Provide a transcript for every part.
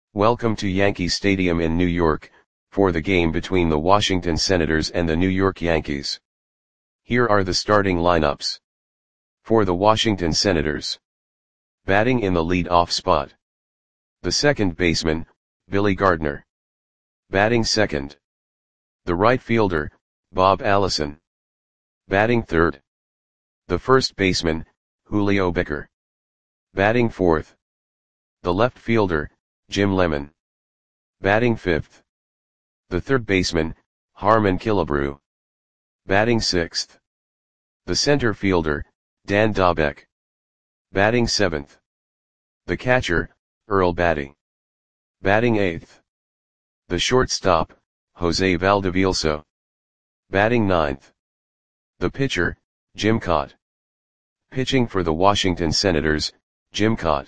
Welcome to Yankee Stadium in New York, for the game between the Washington Senators and the New York Yankees. Here are the starting lineups. For the Washington Senators. Batting in the lead-off spot. The second baseman, Billy Gardner. Batting second. The right fielder, Bob Allison. Batting third. The first baseman, Julio Becker. Batting fourth. The left fielder, Jim Lemon. Batting fifth. The third baseman, Harmon Killebrew. Batting sixth. The center fielder, Dan Dobek. Batting seventh. The catcher, Earl Battey. Batting eighth. The shortstop, Jose Valdivieso. Batting ninth. The pitcher, Jim Kaat. Pitching for the Washington Senators, Jim Kaat.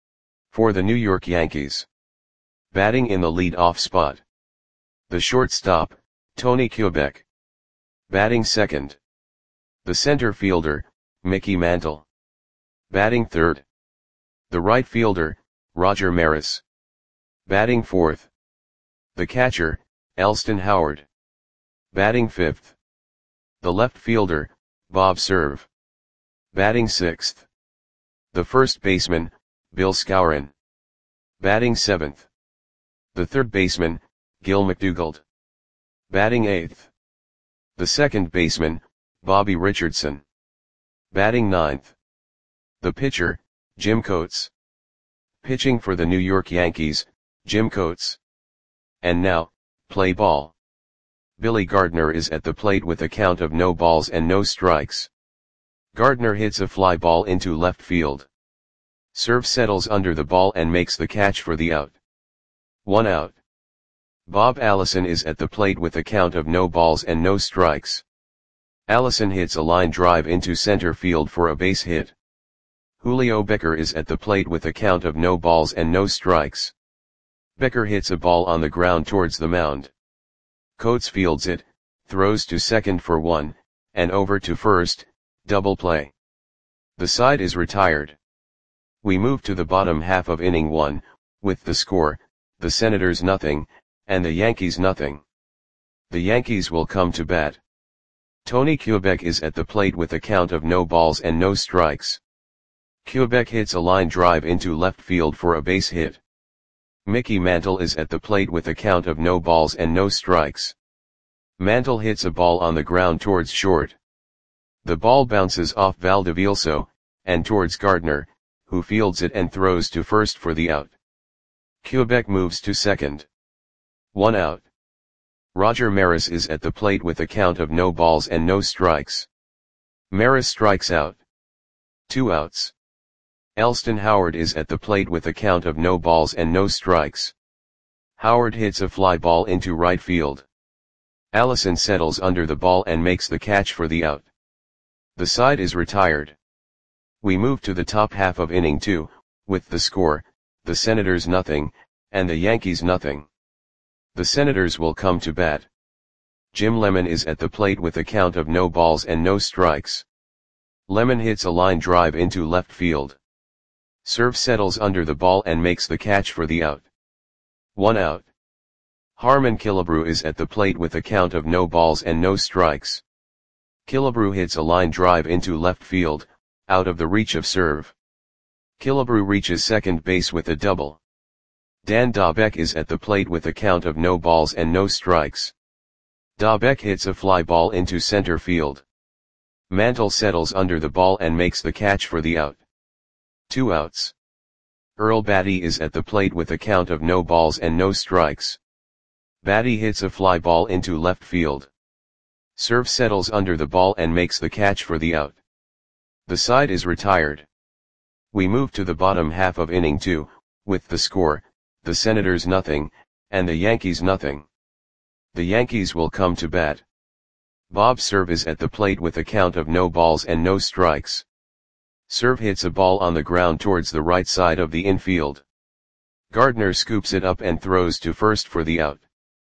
For the New York Yankees. Batting in the lead-off spot. The shortstop, Tony Kubek. Batting second. The center fielder, Mickey Mantle. Batting third. The right fielder, Roger Maris. Batting fourth. The catcher, Elston Howard. Batting fifth. The left fielder, Bob Cerv. Batting sixth. The first baseman, Bill Skowron. Batting seventh. The third baseman, Gil McDougald. Batting eighth. The second baseman, Bobby Richardson. Batting ninth. The pitcher, Jim Coates. Pitching for the New York Yankees, Jim Coates. And now, play ball. Billy Gardner is at the plate with a count of no balls and no strikes. Gardner hits a fly ball into left field. Cerv settles under the ball and makes the catch for the out. 1 out. Bob Allison is at the plate with a count of no balls and no strikes. Allison hits a line drive into center field for a base hit. Julio Becker is at the plate with a count of no balls and no strikes. Becker hits a ball on the ground towards the mound. Coates fields it, throws to second for 1, and over to first, double play. The side is retired. We move to the bottom half of inning 1, with the score, the Senators nothing, and the Yankees nothing. The Yankees will come to bat. Tony Kubek is at the plate with a count of no balls and no strikes. Kubek hits a line drive into left field for a base hit. Mickey Mantle is at the plate with a count of no balls and no strikes. Mantle hits a ball on the ground towards short. The ball bounces off Valdivieso, and towards Gardner, who fields it and throws to first for the out. Kubek moves to second. 1 out. Roger Maris is at the plate with a count of no balls and no strikes. Maris strikes out. 2 outs. Elston Howard is at the plate with a count of no balls and no strikes. Howard hits a fly ball into right field. Allison settles under the ball and makes the catch for the out. The side is retired. We move to the top half of inning 2, with the score, the Senators nothing, and the Yankees nothing. The Senators will come to bat. Jim Lemon is at the plate with a count of no balls and no strikes. Lemon hits a line drive into left field. Cerv settles under the ball and makes the catch for the out. 1 out. Harmon Killebrew is at the plate with a count of no balls and no strikes. Killebrew hits a line drive into left field, out of the reach of Cerv. Killebrew reaches second base with a double. Dan Dobek is at the plate with a count of no balls and no strikes. Dobek hits a fly ball into center field. Mantle settles under the ball and makes the catch for the out. 2 outs. Earl Battey is at the plate with a count of no balls and no strikes. Battey hits a fly ball into left field. Cerv settles under the ball and makes the catch for the out. The side is retired. We move to the bottom half of inning 2, with the score, the Senators nothing, and the Yankees nothing. The Yankees will come to bat. Bob Cerv is at the plate with a count of no balls and no strikes. Cerv hits a ball on the ground towards the right side of the infield. Gardner scoops it up and throws to first for the out.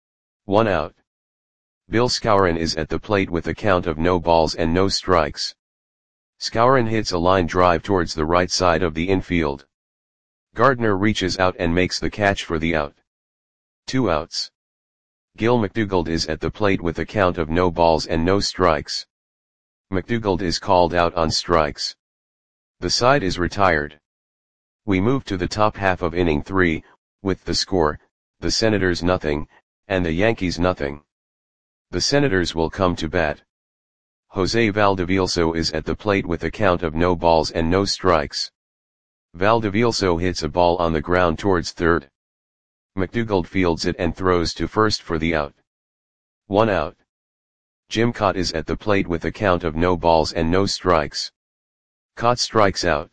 1 out. Bill Skowron is at the plate with a count of no balls and no strikes. Skowron hits a line drive towards the right side of the infield. Gardner reaches out and makes the catch for the out. 2 outs. Gil McDougald is at the plate with a count of no balls and no strikes. McDougald is called out on strikes. The side is retired. We move to the top half of inning 3, with the score, the Senators nothing, and the Yankees nothing. The Senators will come to bat. Jose Valdevielso is at the plate with a count of no balls and no strikes. Valdevielso hits a ball on the ground towards third. McDougald fields it and throws to first for the out. 1 out. Jim Kaat is at the plate with a count of no balls and no strikes. Kaat strikes out.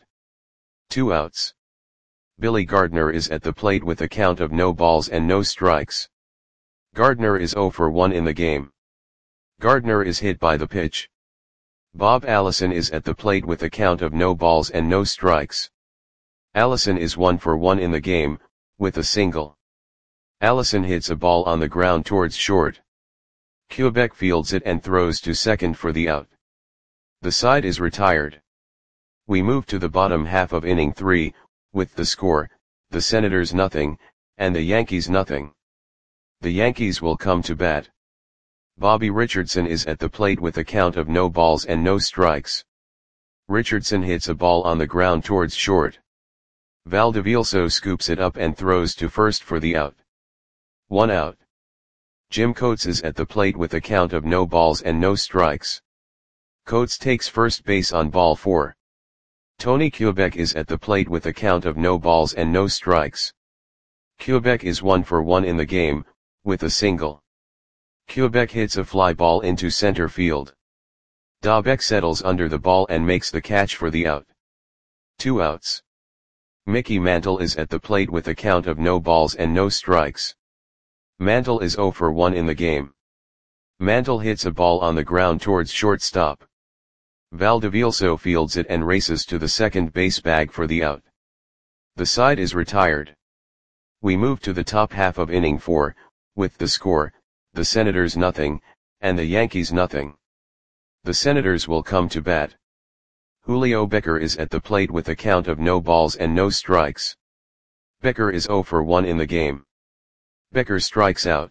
2 outs. Billy Gardner is at the plate with a count of no balls and no strikes. Gardner is 0 for 1 in the game. Gardner is hit by the pitch. Bob Allison is at the plate with a count of no balls and no strikes. Allison is 1 for 1 in the game, with a single. Allison hits a ball on the ground towards short. Quebec fields it and throws to second for the out. The side is retired. We move to the bottom half of inning 3, with the score, the Senators nothing, and the Yankees nothing. The Yankees will come to bat. Bobby Richardson is at the plate with a count of no balls and no strikes. Richardson hits a ball on the ground towards short. Valdevielso scoops it up and throws to first for the out. 1 out. Jim Coates is at the plate with a count of no balls and no strikes. Coates takes first base on ball 4. Tony Quebec is at the plate with a count of no balls and no strikes. Quebec is 1 for 1 in the game, with a single. Quebec hits a fly ball into center field. Dabeck settles under the ball and makes the catch for the out. 2 outs. Mickey Mantle is at the plate with a count of no balls and no strikes. Mantle is 0 for 1 in the game. Mantle hits a ball on the ground towards shortstop. Valdevielso fields it and races to the second base bag for the out. The side is retired. We move to the top half of inning 4, with the score, the Senators nothing, and the Yankees nothing. The Senators will come to bat. Julio Becker is at the plate with a count of no balls and no strikes. Becker is 0 for 1 in the game. Becker strikes out.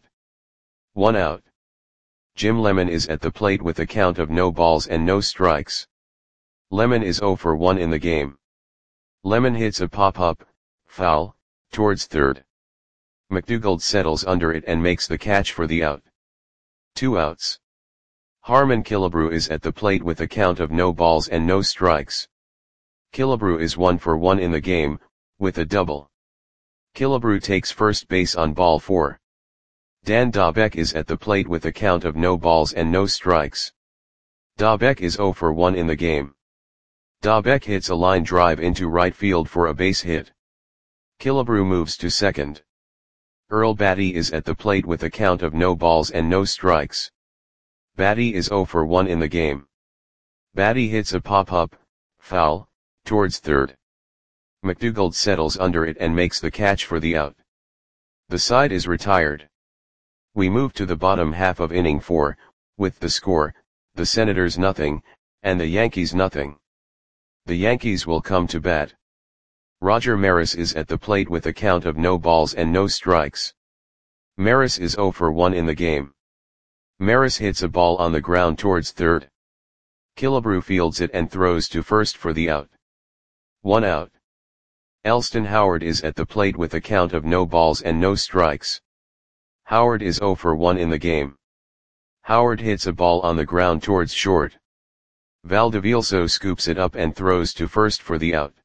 1 out. Jim Lemon is at the plate with a count of no balls and no strikes. Lemon is 0 for 1 in the game. Lemon hits a pop-up, foul, towards third. McDougald settles under it and makes the catch for the out. 2 outs. Harmon Killebrew is at the plate with a count of no balls and no strikes. Killebrew is 1 for 1 in the game, with a double. Killebrew takes first base on ball 4. Dan Dabeck is at the plate with a count of no balls and no strikes. Dabeck is 0 for 1 in the game. Dabeck hits a line drive into right field for a base hit. Killebrew moves to second. Earl Batty is at the plate with a count of no balls and no strikes. Batty is 0 for 1 in the game. Batty hits a pop-up, foul, towards third. McDougald settles under it and makes the catch for the out. The side is retired. We move to the bottom half of inning 4, with the score, the Senators nothing, and the Yankees nothing. The Yankees will come to bat. Roger Maris is at the plate with a count of no balls and no strikes. Maris is 0 for 1 in the game. Maris hits a ball on the ground towards third. Killebrew fields it and throws to first for the out. 1 out. Elston Howard is at the plate with a count of no balls and no strikes. Howard is 0 for 1 in the game. Howard hits a ball on the ground towards short. Valdevielso scoops it up and throws to first for the out.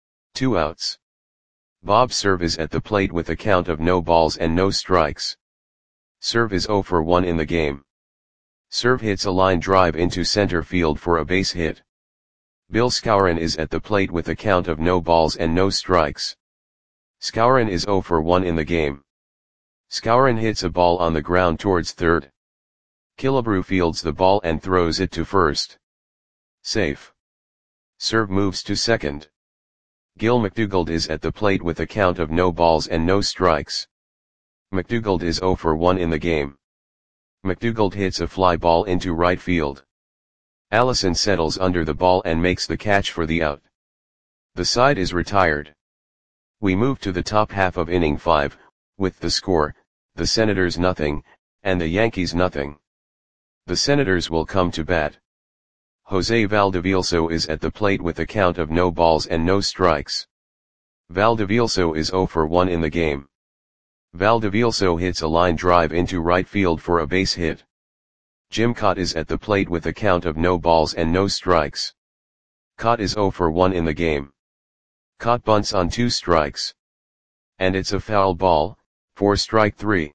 2 outs. Bob Cerv is at the plate with a count of no balls and no strikes. Cerv is 0 for 1 in the game. Cerv hits a line drive into center field for a base hit. Bill Skowron is at the plate with a count of no balls and no strikes. Skowron is 0 for 1 in the game. Skowron hits a ball on the ground towards third. Killebrew fields the ball and throws it to first. Safe. Cerv moves to second. Gil McDougald is at the plate with a count of no balls and no strikes. McDougald is 0 for 1 in the game. McDougald hits a fly ball into right field. Allison settles under the ball and makes the catch for the out. The side is retired. We move to the top half of inning 5, with the score, the Senators nothing, and the Yankees nothing. The Senators will come to bat. Jose Valdevielso is at the plate with a count of no balls and no strikes. Valdevielso is 0 for 1 in the game. Valdevielso hits a line drive into right field for a base hit. Jim Kaat is at the plate with a count of no balls and no strikes. Kaat is 0 for 1 in the game. Kaat bunts on 2 strikes. And it's a foul ball, for strike 3.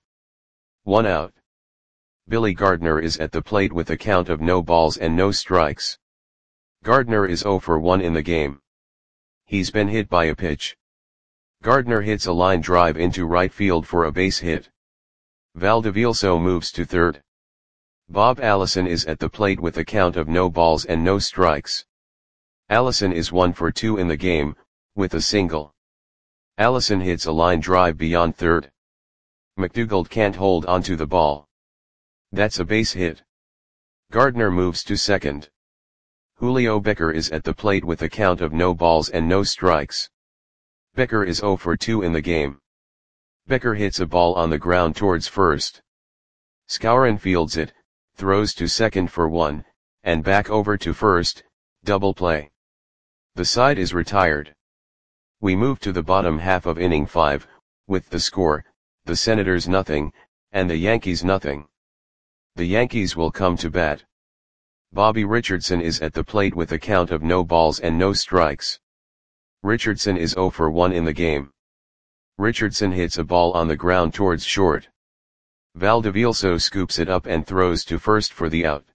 1 out. Billy Gardner is at the plate with a count of no balls and no strikes. Gardner is 0 for 1 in the game. He's been hit by a pitch. Gardner hits a line drive into right field for a base hit. Valdevielso moves to third. Bob Allison is at the plate with a count of no balls and no strikes. Allison is 1 for 2 in the game, with a single. Allison hits a line drive beyond third. McDougald can't hold onto the ball. That's a base hit. Gardner moves to second. Julio Becker is at the plate with a count of no balls and no strikes. Becker is 0 for 2 in the game. Becker hits a ball on the ground towards first. Skowron fields it, throws to second for 1, and back over to first, double play. The side is retired. We move to the bottom half of inning 5, with the score, the Senators nothing, and the Yankees nothing. The Yankees will come to bat. Bobby Richardson is at the plate with a count of no balls and no strikes. Richardson is 0 for 1 in the game. Richardson hits a ball on the ground towards short. Valdevielso scoops it up and throws to first for the out.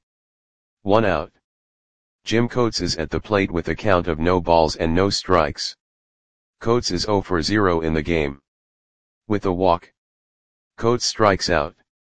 1 out. Jim Coates is at the plate with a count of no balls and no strikes. Coates is 0 for 0 in the game. With a walk. Coates strikes out.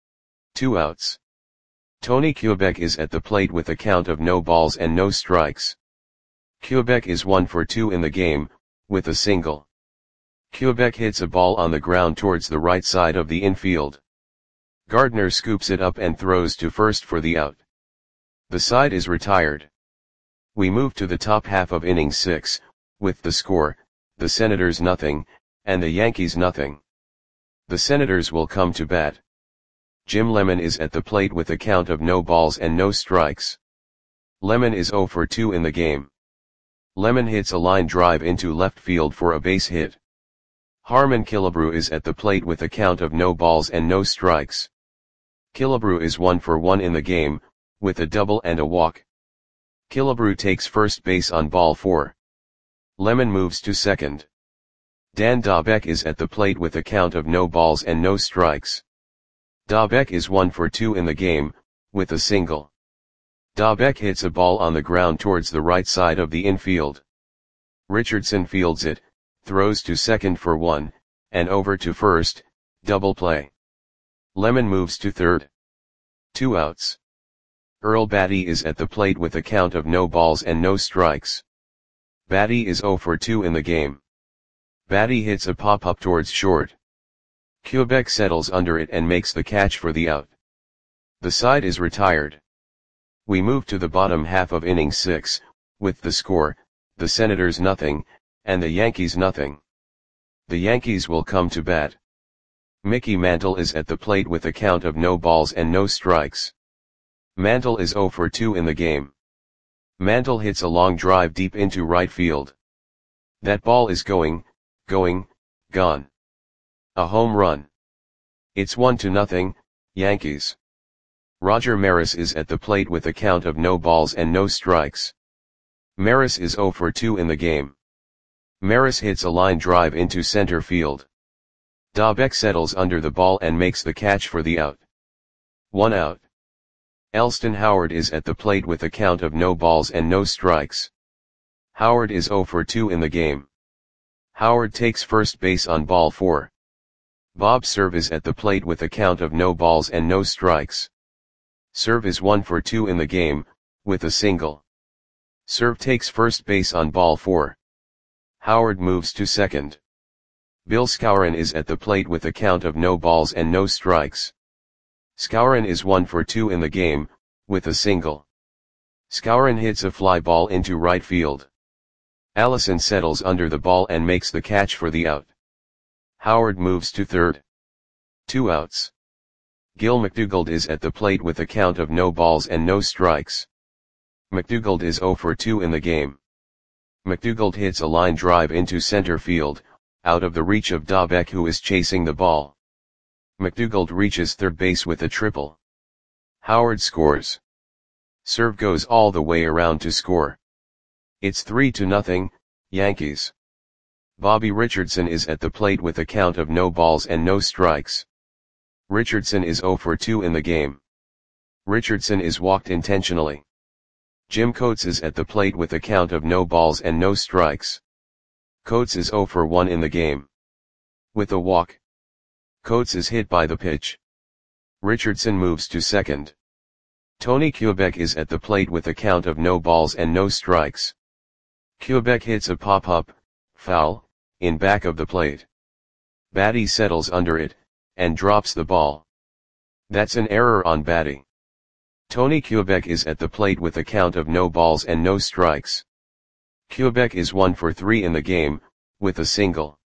2 outs. Tony Kubek is at the plate with a count of no balls and no strikes. Kubek is 1 for 2 in the game, with a single. Kubek hits a ball on the ground towards the right side of the infield. Gardner scoops it up and throws to first for the out. The side is retired. We move to the top half of inning 6, with the score, the Senators nothing, and the Yankees nothing. The Senators will come to bat. Jim Lemon is at the plate with a count of no balls and no strikes. Lemon is 0 for 2 in the game. Lemon hits a line drive into left field for a base hit. Harmon Killebrew is at the plate with a count of no balls and no strikes. Killebrew is 1 for 1 in the game, with a double and a walk. Killebrew takes first base on ball 4. Lemon moves to second. Dan Dobek is at the plate with a count of no balls and no strikes. Dobek is 1 for 2 in the game, with a single. Dobek hits a ball on the ground towards the right side of the infield. Richardson fields it, throws to second for 1, and over to first, double play. Lemon moves to third. 2 outs. Earl Batty is at the plate with a count of no balls and no strikes. Batty is 0 for 2 in the game. Batty hits a pop-up towards short. Kubek settles under it and makes the catch for the out. The side is retired. We move to the bottom half of inning 6, with the score, the Senators nothing, and the Yankees nothing. The Yankees will come to bat. Mickey Mantle is at the plate with a count of no balls and no strikes. Mantle is 0 for 2 in the game. Mantle hits a long drive deep into right field. That ball is gone. A home run. It's 1-0, Yankees. Roger Maris is at the plate with a count of no balls and no strikes. Maris is 0 for 2 in the game. Maris hits a line drive into center field. Dobek settles under the ball and makes the catch for the out. 1 out. Elston Howard is at the plate with a count of no balls and no strikes. Howard is 0 for 2 in the game. Howard takes first base on ball 4. Bob Cerv is at the plate with a count of no balls and no strikes. Cerv is 1 for 2 in the game, with a single. Cerv takes first base on ball 4. Howard moves to second. Bill Skowron is at the plate with a count of no balls and no strikes. Skowron is 1 for 2 in the game, with a single. Skowron hits a fly ball into right field. Allison settles under the ball and makes the catch for the out. Howard moves to third. 2 outs. Gil McDougald is at the plate with a count of no balls and no strikes. McDougald is 0 for 2 in the game. McDougald hits a line drive into center field, out of the reach of Dobek, who is chasing the ball. McDougald reaches third base with a triple. Howard scores. Serve goes all the way around to score. It's 3-0, Yankees. Bobby Richardson is at the plate with a count of no balls and no strikes. Richardson is 0 for 2 in the game. Richardson is walked intentionally. Jim Coates is at the plate with a count of no balls and no strikes. Coates is 0 for 1 in the game. With a walk. Coates is hit by the pitch. Richardson moves to second. Tony Kubek is at the plate with a count of no balls and no strikes. Kubek hits a pop-up, foul, in back of the plate. Batty settles under it, and drops the ball. That's an error on Batty. Tony Kubek is at the plate with a count of no balls and no strikes. Kubek is 1 for 3 in the game, with a single.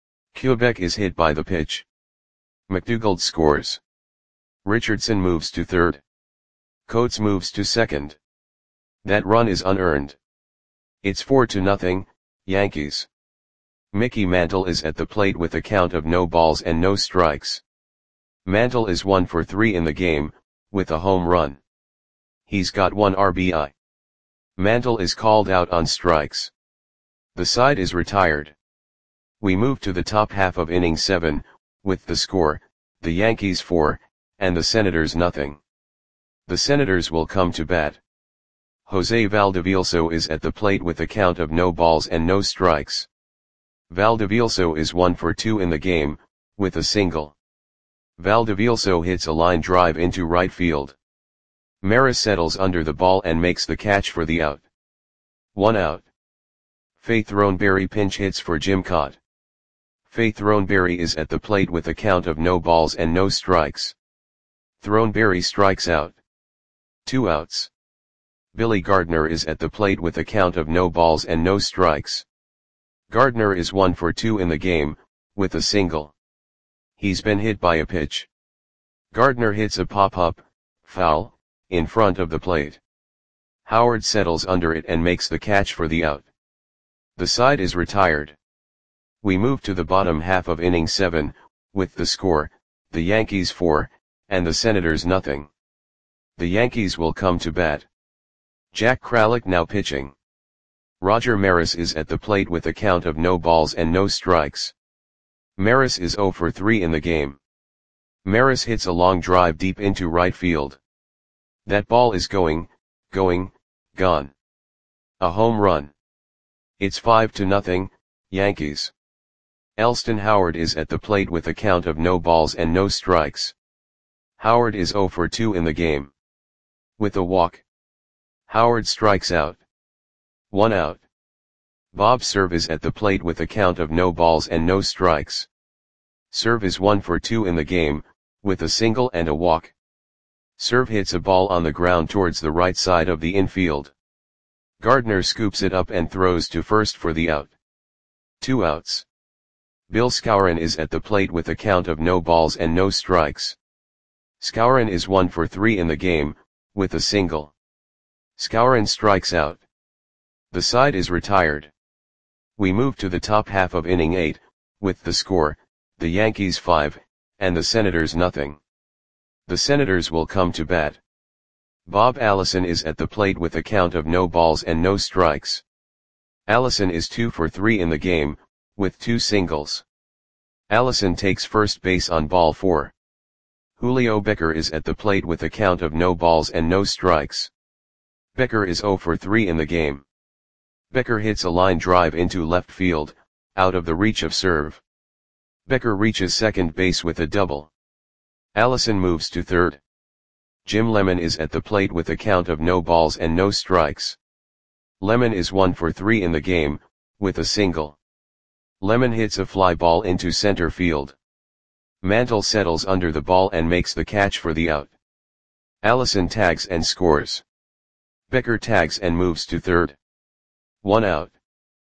Kubek is hit by the pitch. McDougald scores. Richardson moves to third. Coates moves to second. That run is unearned. It's 4-0, Yankees. Mickey Mantle is at the plate with a count of no balls and no strikes. Mantle is 1 for 3 in the game, with a home run. He's got 1 RBI. Mantle is called out on strikes. The side is retired. We move to the top half of inning 7, with the score, the Yankees 4, and the Senators nothing. The Senators will come to bat. Jose Valdevielso is at the plate with a count of no balls and no strikes. Valdevielso is 1 for 2 in the game, with a single. Valdevielso hits a line drive into right field. Maris settles under the ball and makes the catch for the out. 1 out. Faith Throneberry pinch hits for Jim Kaat. Faith Throneberry is at the plate with a count of no balls and no strikes. Throneberry strikes out. 2 outs. Billy Gardner is at the plate with a count of no balls and no strikes. Gardner is 1 for 2 in the game, with a single. He's been hit by a pitch. Gardner hits a pop-up, foul, in front of the plate. Howard settles under it and makes the catch for the out. The side is retired. We move to the bottom half of inning 7, with the score, the Yankees 4, and the Senators nothing. The Yankees will come to bat. Jack Kralik now pitching. Roger Maris is at the plate with a count of no balls and no strikes. Maris is 0 for 3 in the game. Maris hits a long drive deep into right field. That ball is gone. A home run. It's 5-0, Yankees. Elston Howard is at the plate with a count of no balls and no strikes. Howard is 0 for 2 in the game. With a walk. Howard strikes out. 1 out. Bob Cerv is at the plate with a count of no balls and no strikes. Cerv is 1 for 2 in the game, with a single and a walk. Cerv hits a ball on the ground towards the right side of the infield. Gardner scoops it up and throws to first for the out. 2 outs. Bill Skowron is at the plate with a count of no balls and no strikes. Skowron is 1 for 3 in the game, with a single. Skowron strikes out. The side is retired. We move to the top half of inning 8, with the score, the Yankees 5, and the Senators nothing. The Senators will come to bat. Bob Allison is at the plate with a count of no balls and no strikes. Allison is 2 for 3 in the game, with 2 singles. Allison takes first base on ball 4. Julio Becker is at the plate with a count of no balls and no strikes. Becker is 0 for 3 in the game. Becker hits a line drive into left field, out of the reach of Cerv. Becker reaches second base with a double. Allison moves to third. Jim Lemon is at the plate with a count of no balls and no strikes. Lemon is 1 for 3 in the game, with a single. Lemon hits a fly ball into center field. Mantle settles under the ball and makes the catch for the out. Allison tags and scores. Becker tags and moves to third. 1 out.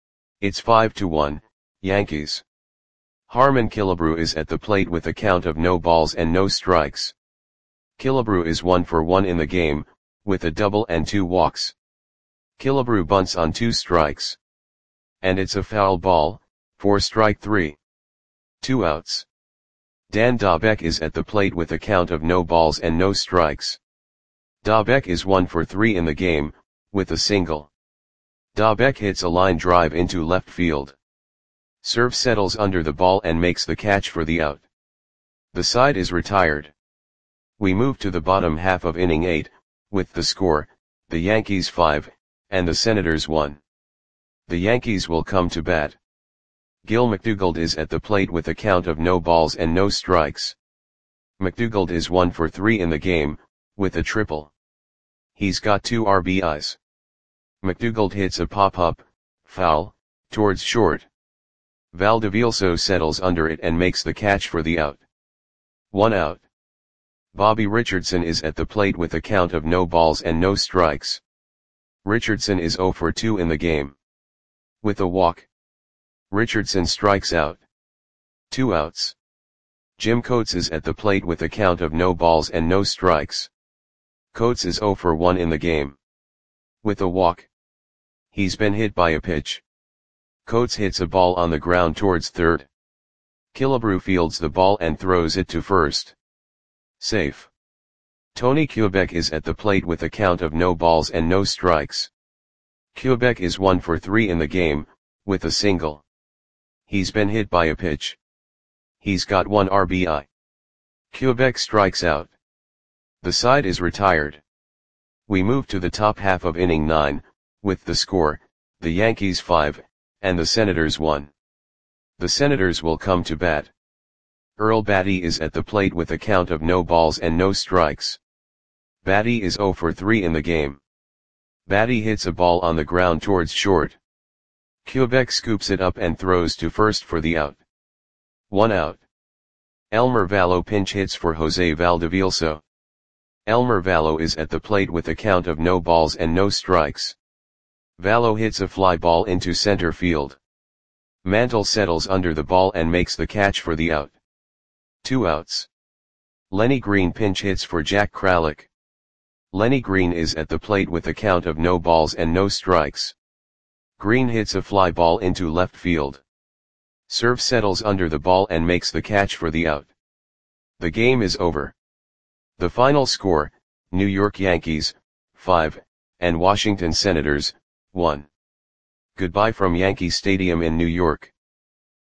It's 5-1, Yankees. Harmon Killebrew is at the plate with a count of no balls and no strikes. Killebrew is 1 for 1 in the game, with a double and 2 walks. Killebrew bunts on 2 strikes. And it's a foul ball, for strike 3. 2 outs. Dan Dobek is at the plate with a count of no balls and no strikes. Dobek is 1 for 3 in the game, with a single. Dobek hits a line drive into left field. Serve settles under the ball and makes the catch for the out. The side is retired. We move to the bottom half of inning 8, with the score, the Yankees 5, and the Senators 1. The Yankees will come to bat. Gil McDougald is at the plate with a count of no balls and no strikes. McDougald is 1 for 3 in the game, with a triple. He's got 2 RBIs. McDougald hits a pop-up, foul, towards short. Valdevilso settles under it and makes the catch for the out. 1 out. Bobby Richardson is at the plate with a count of no balls and no strikes. Richardson is 0 for 2 in the game. With a walk. Richardson strikes out. 2 outs. Jim Coates is at the plate with a count of no balls and no strikes. Coates is 0 for 1 in the game. With a walk. He's been hit by a pitch. Coates hits a ball on the ground towards third. Killebrew fields the ball and throws it to first. Safe. Tony Kubek is at the plate with a count of no balls and no strikes. Kubek is 1 for 3 in the game, with a single. He's been hit by a pitch. He's got 1 RBI. Kubek strikes out. The side is retired. We move to the top half of inning 9, with the score, the Yankees 5, and the Senators 1. The Senators will come to bat. Earl Batty is at the plate with a count of no balls and no strikes. Batty is 0 for 3 in the game. Batty hits a ball on the ground towards short. Kubek scoops it up and throws to first for the out. 1 out. Elmer Valo pinch hits for Jose Valdevilso. Elmer Valo is at the plate with a count of no balls and no strikes. Valo hits a fly ball into center field. Mantle settles under the ball and makes the catch for the out. 2 outs. Lenny Green pinch hits for Jack Kralik. Lenny Green is at the plate with a count of no balls and no strikes. Green hits a fly ball into left field. Serve settles under the ball and makes the catch for the out. The game is over. The final score, New York Yankees, 5, and Washington Senators, 1. Goodbye from Yankee Stadium in New York.